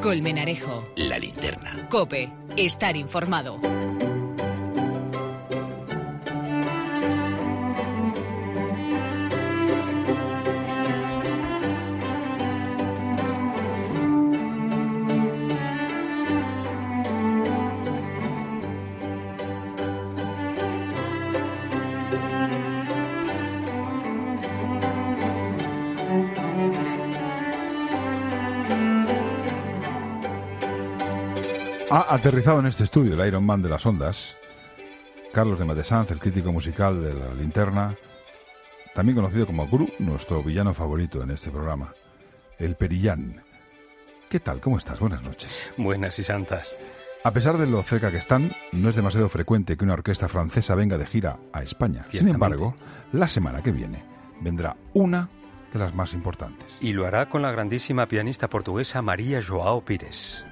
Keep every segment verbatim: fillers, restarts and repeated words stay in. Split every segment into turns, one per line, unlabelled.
Colmenarejo.
La Linterna.
COPE. Estar informado.
Ha aterrizado en este estudio el Iron Man de las ondas, Carlos de Matesanz, el crítico musical de La Linterna, también conocido como Gru, nuestro villano favorito en este programa, el Perillán. ¿Qué tal? ¿Cómo estás? Buenas noches.
Buenas y santas.
A pesar de lo cerca que están, no es demasiado frecuente que una orquesta francesa venga de gira a España. Sin embargo, la semana que viene vendrá una de las más importantes.
Y lo hará con la grandísima pianista portuguesa María João Pires.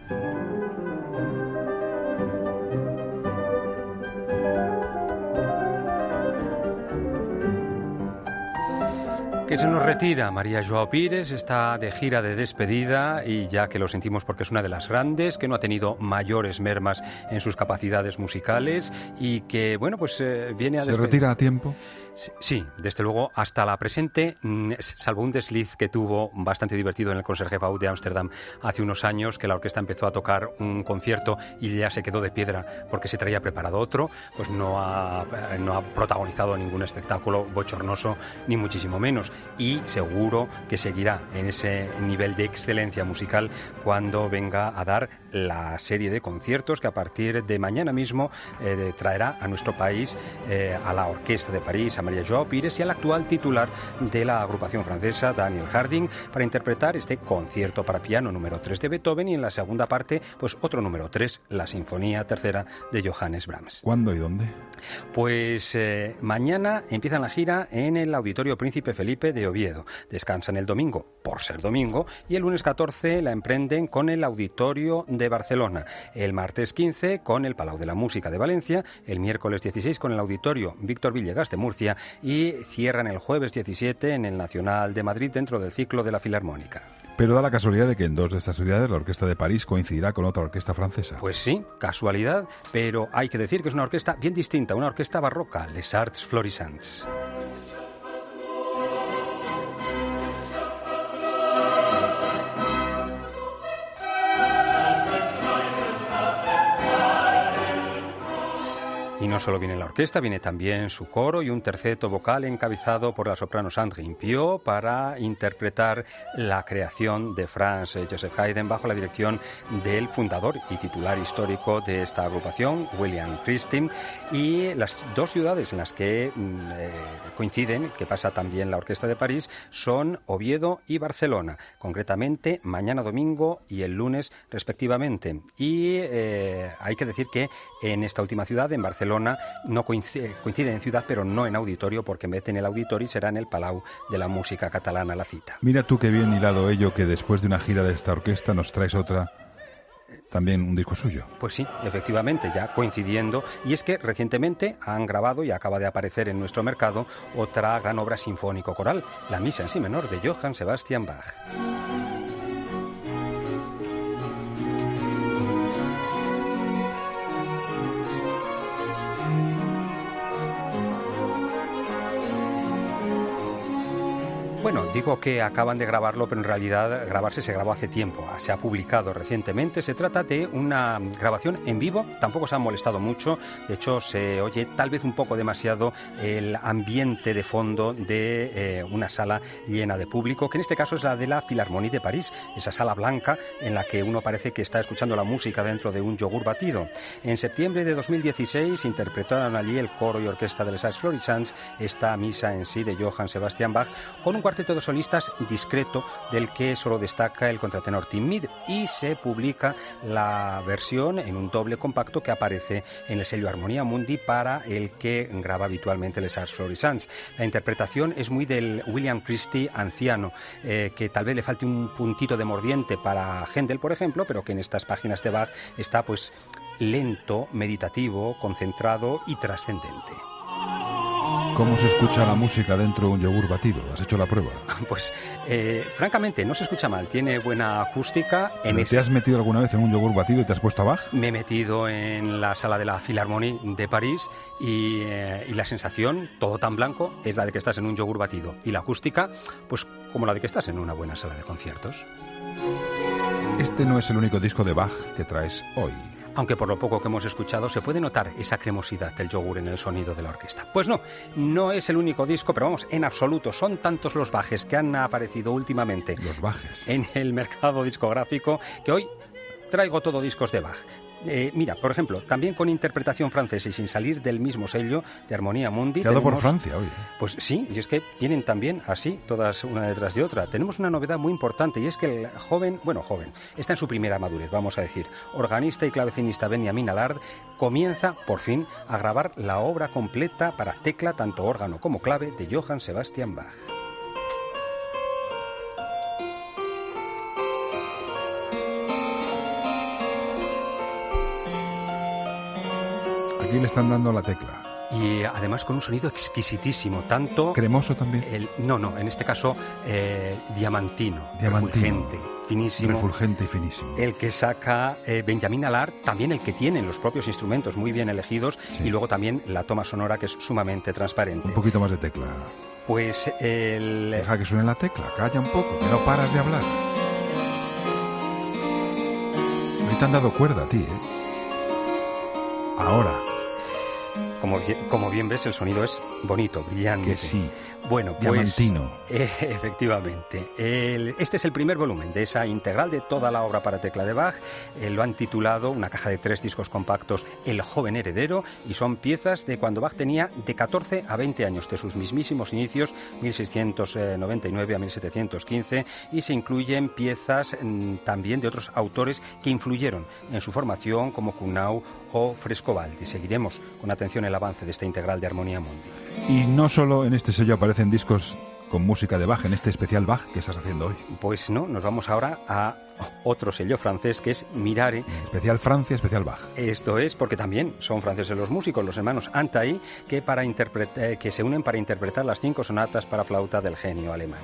Que se nos retira María João Pires, está de gira de despedida y ya que lo sentimos porque es una de las grandes, que no ha tenido mayores mermas en sus capacidades musicales y que, bueno, pues eh, viene a...
¿Se retira a tiempo?
Sí, desde luego, hasta la presente, salvo un desliz que tuvo bastante divertido en el Concertgebouw de Ámsterdam hace unos años, que la orquesta empezó a tocar un concierto y ya se quedó de piedra porque se traía preparado otro, pues no ha, no ha protagonizado ningún espectáculo bochornoso, ni muchísimo menos. Y seguro que seguirá en ese nivel de excelencia musical cuando venga a dar la serie de conciertos que a partir de mañana mismo eh, traerá a nuestro país eh, a la Orquesta de París, a María João Pires y al actual titular de la agrupación francesa, Daniel Harding, para interpretar este concierto para piano número tres de Beethoven y en la segunda parte, pues otro número tres, la Sinfonía Tercera de Johannes Brahms.
¿Cuándo y dónde?
Pues eh, mañana empiezan la gira en el Auditorio Príncipe Felipe de Oviedo. Descansan el domingo, por ser domingo, y el lunes catorce la emprenden con el Auditorio de Barcelona, el martes quince con el Palau de la Música de Valencia, el miércoles dieciséis con el Auditorio Víctor Villegas de Murcia y cierran el jueves diecisiete en el Nacional de Madrid dentro del ciclo de la Filarmónica.
Pero da la casualidad de que en dos de estas ciudades la Orquesta de París coincidirá con otra orquesta francesa.
Pues sí, casualidad, pero hay que decir que es una orquesta bien distinta, una orquesta barroca, Les Arts Florissants. Y no solo viene la orquesta, viene también su coro y un terceto vocal encabezado por la soprano Sandrine Piot para interpretar la creación de Franz Joseph Haydn bajo la dirección del fundador y titular histórico de esta agrupación, William Christie. Y las dos ciudades en las que eh, coinciden, que pasa también la Orquesta de París, son Oviedo y Barcelona, concretamente mañana domingo y el lunes respectivamente. Y eh, hay que decir que en esta última ciudad, en Barcelona, no coincide, coincide en ciudad, pero no en auditorio, porque en vez de en el auditorio será en el Palau de la Música Catalana la cita.
Mira tú qué bien hilado ello, que después de una gira de esta orquesta nos traes otra, también un disco suyo.
Pues sí, efectivamente, ya coincidiendo. Y es que recientemente han grabado y acaba de aparecer en nuestro mercado otra gran obra sinfónico-coral, la Misa en Si menor de Johann Sebastian Bach. Bueno, digo que acaban de grabarlo, pero en realidad grabarse se grabó hace tiempo, se ha publicado recientemente. Se trata de una grabación en vivo, tampoco se han molestado mucho, de hecho se oye tal vez un poco demasiado el ambiente de fondo de eh, una sala llena de público, que en este caso es la de la Philharmonie de París, esa sala blanca en la que uno parece que está escuchando la música dentro de un yogur batido. En septiembre de dos mil dieciséis interpretaron allí el coro y orquesta de Les Arts Florissants esta Misa en Si de Johann Sebastian Bach, con un cuarteto de solistas discreto del que solo destaca el contratenor Tim Mead, y se publica la versión en un doble compacto que aparece en el sello Harmonia Mundi, para el que graba habitualmente Les Arts Florissants. La interpretación es muy del William Christie anciano, eh, que tal vez le falte un puntito de mordiente para Händel, por ejemplo, pero que en estas páginas de Bach está pues lento, meditativo, concentrado y trascendente.
¿Cómo se escucha la música dentro de un yogur batido? ¿Has hecho la prueba?
Pues, eh, francamente, no se escucha mal. Tiene buena acústica. En
¿Te
ese...
has metido alguna vez en un yogur batido y te has puesto a Bach?
Me he metido en la sala de la Philharmonie de París y, eh, y la sensación, todo tan blanco, es la de que estás en un yogur batido. Y la acústica, pues como la de que estás en una buena sala de conciertos.
Este no es el único disco de Bach que traes hoy.
Aunque por lo poco que hemos escuchado se puede notar esa cremosidad del yogur en el sonido de la orquesta. Pues no, no es el único disco, pero vamos, en absoluto, son tantos los Baches que han aparecido últimamente
Los Baches
en el mercado discográfico que hoy traigo todo discos de Bach. Eh, mira, por ejemplo, también con interpretación francesa y sin salir del mismo sello de Harmonia Mundi.
Quedado
tenemos,
por Francia hoy.
Pues sí, y es que vienen también así, todas una detrás de otra. Tenemos una novedad muy importante y es que el joven, bueno, joven, está en su primera madurez, vamos a decir. Organista y clavecinista Benjamin Allard comienza, por fin, a grabar la obra completa para tecla, tanto órgano como clave, de Johann Sebastian Bach.
Aquí le están dando la tecla.
Y además con un sonido exquisitísimo, tanto...
¿Cremoso también?
El, no, no, en este caso eh, diamantino,
Diamantino,
refulgente, finísimo.
Refulgente y finísimo.
El que saca eh, Benjamin Allard, también el que tienen los propios instrumentos muy bien elegidos,
sí.
Y luego también la toma sonora que es sumamente transparente.
Un poquito más de tecla.
Pues el...
Deja que suene la tecla, calla un poco, que no paras de hablar. Hoy te han dado cuerda a ti, ¿eh? Ahora.
Como bien, como bien ves, el sonido es bonito, brillante.
Que sí.
Bueno, pues...
Diamantino.
Eh, efectivamente. El, este es el primer volumen de esa integral de toda la obra para tecla de Bach. Eh, lo han titulado, una caja de tres discos compactos, El joven heredero, y son piezas de cuando Bach tenía de catorce a veinte años, de sus mismísimos inicios, mil seiscientos noventa y nueve a mil setecientos quince, y se incluyen piezas mmm, también de otros autores que influyeron en su formación, como Kuhnau o Frescobaldi. Seguiremos con atención el avance de esta integral de Harmonia Mundi.
Y no solo en este sello aparecen discos con música de Bach, en este especial Bach que estás haciendo hoy.
Pues no, nos vamos ahora a otro sello francés que es Mirare.
Especial Francia, especial Bach.
Esto es porque también son franceses los músicos, los hermanos Antaï, que, para interpreta- que se unen para interpretar las cinco sonatas para flauta del genio alemán.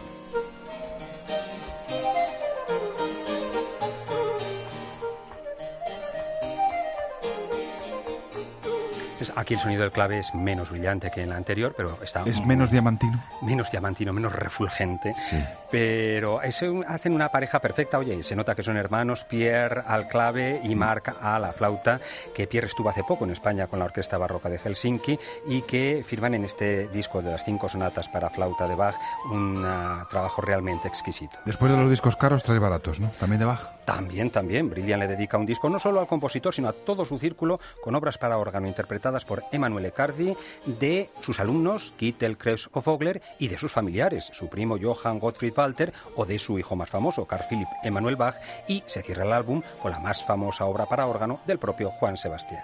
Aquí el sonido del clave es menos brillante que en la anterior, pero está...
¿Es menos diamantino?
Menos diamantino, menos refulgente.
Sí.
Pero es un, hacen una pareja perfecta. Oye, se nota que son hermanos, Pierre al clave y Marc a la flauta, que Pierre estuvo hace poco en España con la Orquesta Barroca de Helsinki y que firman en este disco de las cinco sonatas para flauta de Bach un uh, trabajo realmente exquisito.
Después de los discos caros, trae baratos, ¿no? ¿También de Bach?
También, también. Brilliant le dedica un disco no solo al compositor, sino a todo su círculo, con obras para órgano interpretadas por Emmanuel Ecardi, de sus alumnos, Kittel, Krebs o Vogler, y de sus familiares, su primo Johann Gottfried Walter, o de su hijo más famoso, Carl Philipp Emanuel Bach, y se cierra el álbum con la más famosa obra para órgano del propio Juan Sebastián.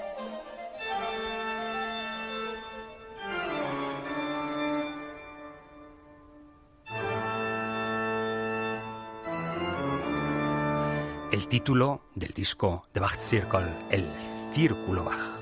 El título del disco de Bach Circle, El Círculo Bach.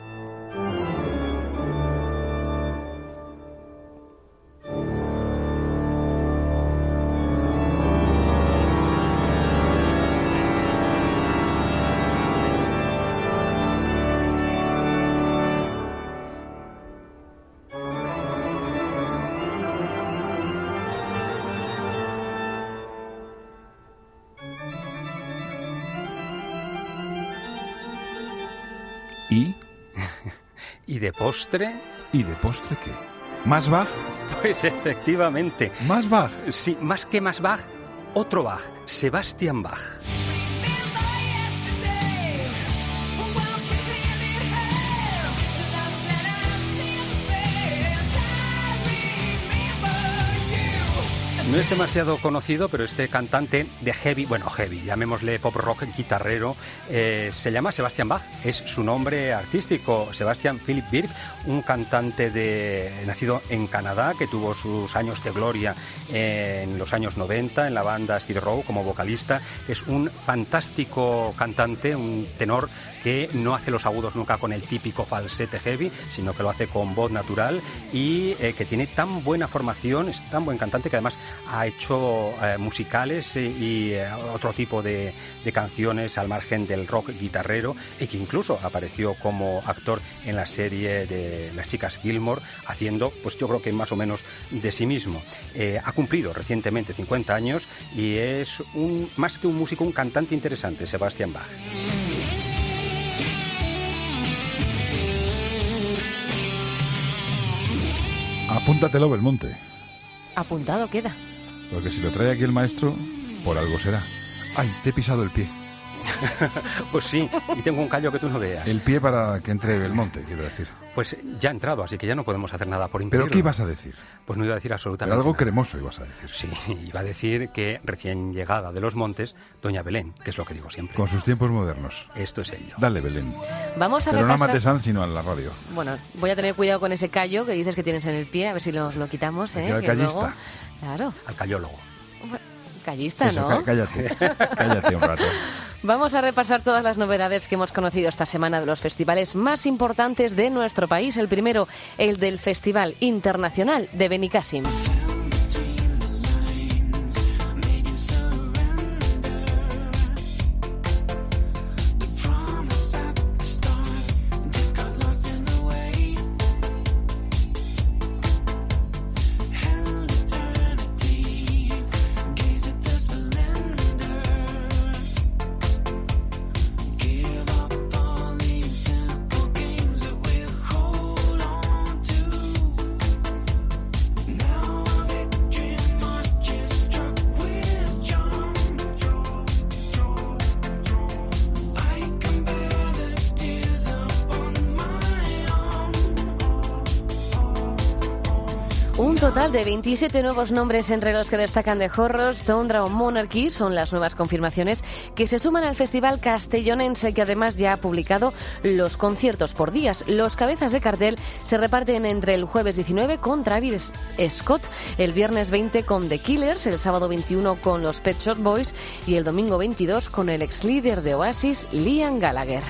¿Y?
¿Y de postre?
¿Y de postre qué? ¿Más Bach?
Pues efectivamente.
¿Más Bach?
Sí, más que más Bach, otro Bach, Sebastian Bach. No es demasiado conocido, pero este cantante de heavy, bueno, heavy, llamémosle pop rock guitarrero, eh, se llama Sebastian Bach, es su nombre artístico, Sebastian Philip Berg, un cantante de, nacido en Canadá, que tuvo sus años de gloria en los años noventa en la banda Skid Row como vocalista. Es un fantástico cantante, un tenor que no hace los agudos nunca con el típico falsete heavy, sino que lo hace con voz natural y eh, que tiene tan buena formación, es tan buen cantante que además ha hecho eh, musicales y, y eh, otro tipo de, de canciones al margen del rock guitarrero, y que incluso apareció como actor en la serie de Las Chicas Gilmore, haciendo, pues yo creo que más o menos de sí mismo. Eh, ha cumplido recientemente cincuenta años y es un, más que un músico, un cantante interesante, Sebastian Bach.
Apúntatelo, Belmonte.
Apuntado queda.
Porque si lo trae aquí el maestro, por algo será. ¡Ay, te he pisado el pie!
Pues sí, y tengo un callo que tú no veas.
El pie para que entre Belmonte, quiero decir.
Pues ya ha entrado, así que ya no podemos hacer nada por impedirlo.
¿Pero qué ibas a decir?
Pues no iba a decir absolutamente
Pero algo
nada.
cremoso ibas a decir.
Sí, iba a decir que recién llegada de los montes, doña Belén, que es lo que digo siempre.
Con sus tiempos modernos.
Esto es ello.
Dale, Belén.
Vamos a
Pero no a
repasar...
Matesan, sino a la radio.
Bueno, voy a tener cuidado con ese callo que dices que tienes en el pie, a ver si lo, lo quitamos, ¿eh?
Aquí al
Que
callista.
luego- Claro.
Al callólogo.
Bueno, callista,
Eso,
¿no?
cá- cállate. Cállate un rato.
Vamos a repasar todas las novedades que hemos conocido esta semana de los festivales más importantes de nuestro país. El primero, el del Festival Internacional de Benicàssim. Un total de veintisiete nuevos nombres, entre los que destacan The Horrors, Tundra o Monarchy, son las nuevas confirmaciones que se suman al festival castellonense, que además ya ha publicado los conciertos por días. Los cabezas de cartel se reparten entre el jueves diecinueve con Travis Scott, el viernes veinte con The Killers, el sábado veintiuno con los Pet Shop Boys y el domingo veintidós con el ex líder de Oasis, Liam Gallagher.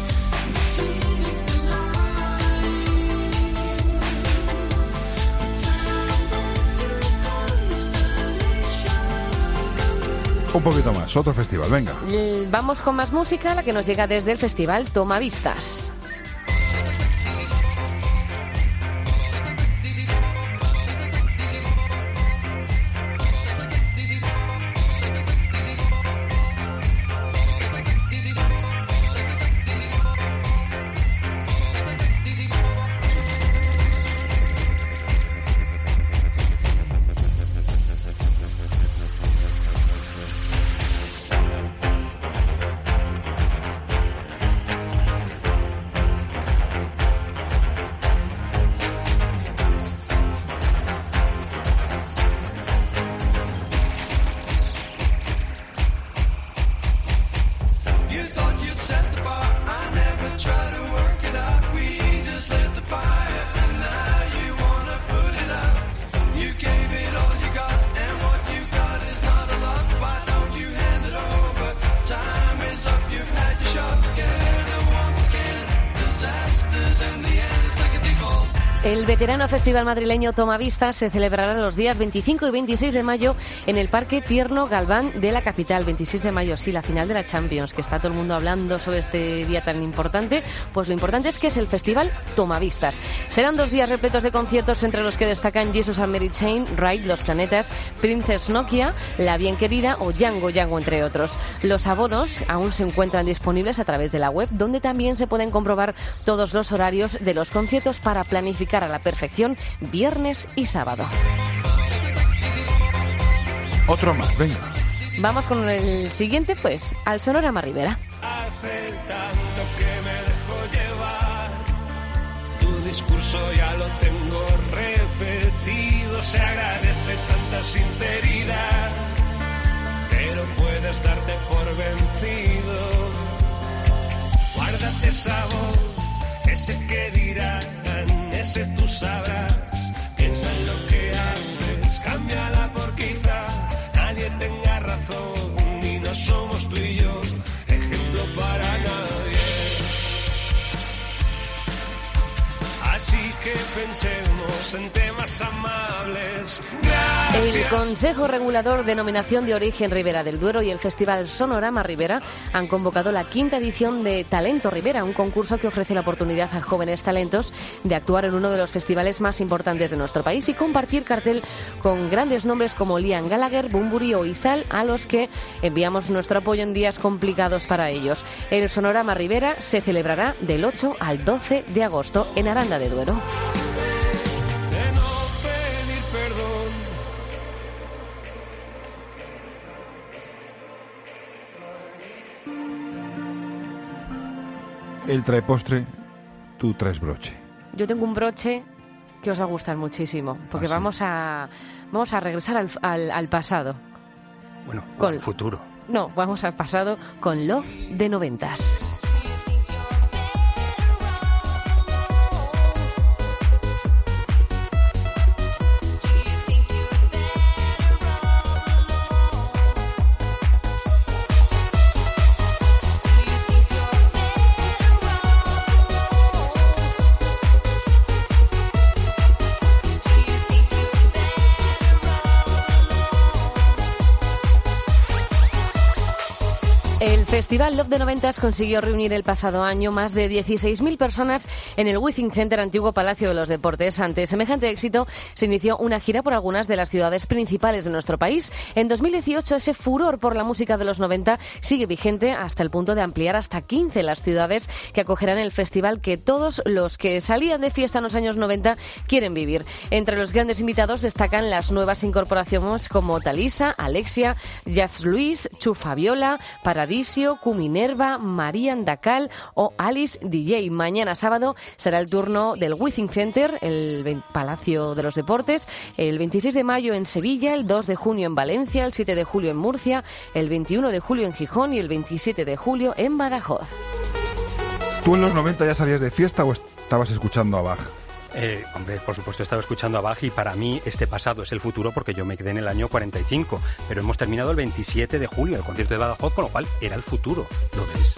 Un poquito más, otro festival, venga.
L- Vamos con más música, la que nos llega desde el festival Tomavistas. El veterano festival madrileño Tomavistas se celebrará los días veinticinco y veintiséis de mayo en el Parque Tierno Galván de la capital. veintiséis de mayo, sí, la final de la Champions, que está todo el mundo hablando sobre este día tan importante. Pues lo importante es que es el festival Tomavistas. Serán dos días repletos de conciertos, entre los que destacan Jesus and Mary Chain, Ride, Los Planetas, Princess Nokia, La Bien Querida o Django Django, entre otros. Los abonos aún se encuentran disponibles a través de la web, donde también se pueden comprobar todos los horarios de los conciertos para planificar a la perfección viernes y sábado.
Otro más, venga.
Vamos con el siguiente, pues, al Sonorama Rivera.
Hace tanto que me dejo llevar, tu discurso ya lo tengo repetido. menudo se agradece tanta sinceridad, pero puedes darte por vencido. Guárdate esa voz, ese que dirán, ese tú sabrás. Piensa en lo que haces, cámbiala por quizá nadie tenga razón y no somos tú y yo ejemplo para nadie. Así que pensemos en temas amables. Gracias.
El Consejo Regulador Denominación de Origen Ribera del Duero y el Festival Sonorama Ribera han convocado la quinta edición de Talento Ribera, un concurso que ofrece la oportunidad a jóvenes talentos de actuar en uno de los festivales más importantes de nuestro país y compartir cartel con grandes nombres como Liam Gallagher, Bunbury o Izal, a los que enviamos nuestro apoyo en días complicados para ellos. El Sonorama Ribera se celebrará del ocho al doce de agosto en Aranda de Duero.
De no pedir perdón.
Él trae postre, tú traes broche.
Yo tengo un broche que os va a gustar muchísimo, porque
¿Ah, sí?
vamos a vamos a regresar al, al, al pasado.
Bueno, o
Con-
al futuro.
No, vamos al pasado con Love de noventas. El Festival Love de noventas consiguió reunir el pasado año más de dieciséis mil personas en el Withing Center, antiguo Palacio de los Deportes. Ante semejante éxito, se inició una gira por algunas de las ciudades principales de nuestro país. En dos mil dieciocho, ese furor por la música de los noventa sigue vigente hasta el punto de ampliar hasta quince las ciudades que acogerán el festival que todos los que salían de fiesta en los años noventa quieren vivir. Entre los grandes invitados destacan las nuevas incorporaciones como Thalisa, Alexia, Jazz Luis, Chu Fabiola, Paradisio, Cuminerva, Marian Dacal o Alice D J. Mañana sábado será el turno del Withing Center, el ve- Palacio de los Deportes, el veintiséis de mayo en Sevilla, el dos de junio en Valencia, el siete de julio en Murcia, el veintiuno de julio en Gijón y el veintisiete de julio en Badajoz.
¿Tú en los noventa ya salías de fiesta o estabas escuchando a Bach?
Eh, hombre, por supuesto estaba escuchando a Bach y para mí este pasado es el futuro porque yo me quedé en el año cuarenta y cinco, pero hemos terminado el veintisiete de julio, el concierto de Badajoz, con lo cual era el futuro, ¿lo ves?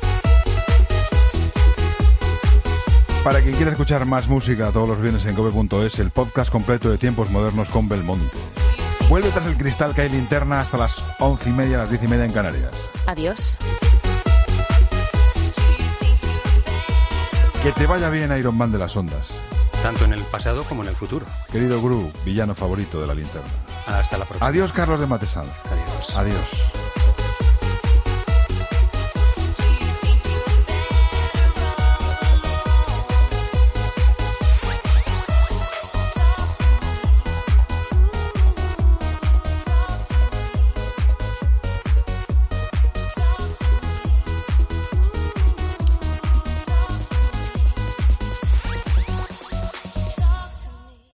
Para quien quiera escuchar más música todos los viernes en cope punto es, el podcast completo de Tiempos Modernos con Belmonte. Vuelve tras el cristal que hay linterna hasta las once y media, las diez y media en Canarias.
Adiós.
Que te vaya bien, Iron Man de las ondas.
Tanto en el pasado como en el futuro.
Querido Gru, villano favorito de la linterna.
Hasta la próxima.
Adiós, Carlos de Matesanz.
Adiós.
Adiós.